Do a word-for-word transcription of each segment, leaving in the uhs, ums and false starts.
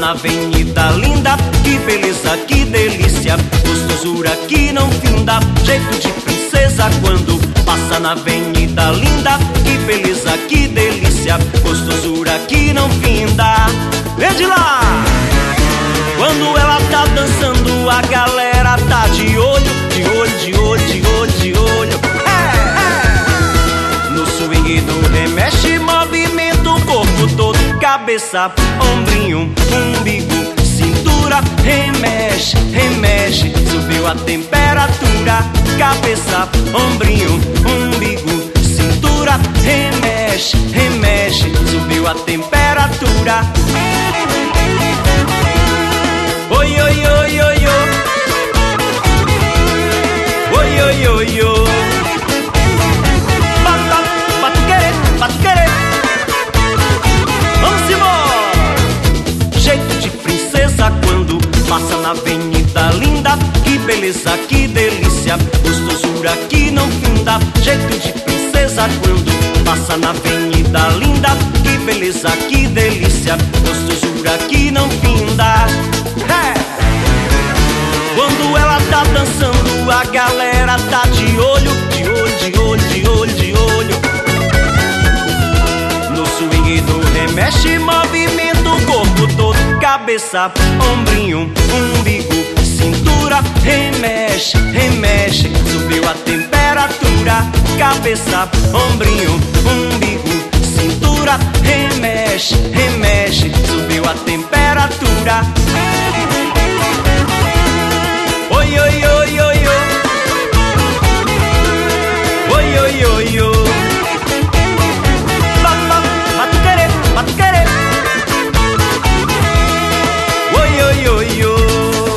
na avenida linda, que beleza, que delícia, gostosura que não finda, jeito de princesa quando passa na avenida linda, que beleza, que delícia, gostosura que não finda. Vem de lá! Quando ela tá dançando, a galera tá de olho, de olho, de olho, de olho, de olho. É, é. No swing do remexe, movimento o corpo todo, cabeça, ombrinho, umbigo, cintura, remexe, remexe, subiu a temperatura, cabeça, ombrinho, umbigo, cintura, remexe, remexe, subiu a temperatura. Oi, oi, oi, oi, oi. Oi, oi, oi, oi. Bata, batuquere, batuquere. Vamos embora. Jeito de princesa quando passa na avenida linda, que beleza, que delícia, gostosura que não finda. Jeito de princesa quando passa na avenida linda, que beleza, que delícia, gostosura que não finda. É. Quando ela tá dançando, a galera tá de olho, de olho, de olho, de olho, de olho. No swing do remexe, movimento o corpo todo, cabeça, ombrinho, umbigo, cintura, remexe, remexe, subiu a temperatura, cabeça, ombrinho, umbigo, cintura, remexe, remexe, subiu a temperatura. Oi, oi, oi, oi, oi. Oi, oi, oi, oi. Batuquere, batuquere. Oi, oi, oi, oi.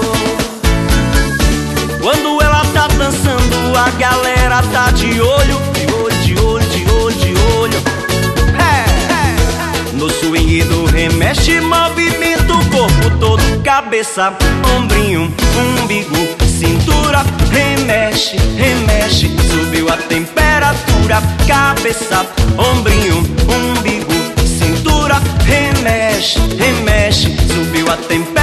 Quando ela tá dançando, a galera tá de olho, de olho, de olho, de olho, de olho. É, é. No swing do remexe, movimento o corpo todo, cabeça, ombrinho, umbigo, cintura, remexe, remexe, subiu a temperatura, cabeça, ombrinho, umbigo, cintura, remexe, remexe, subiu a temperatura.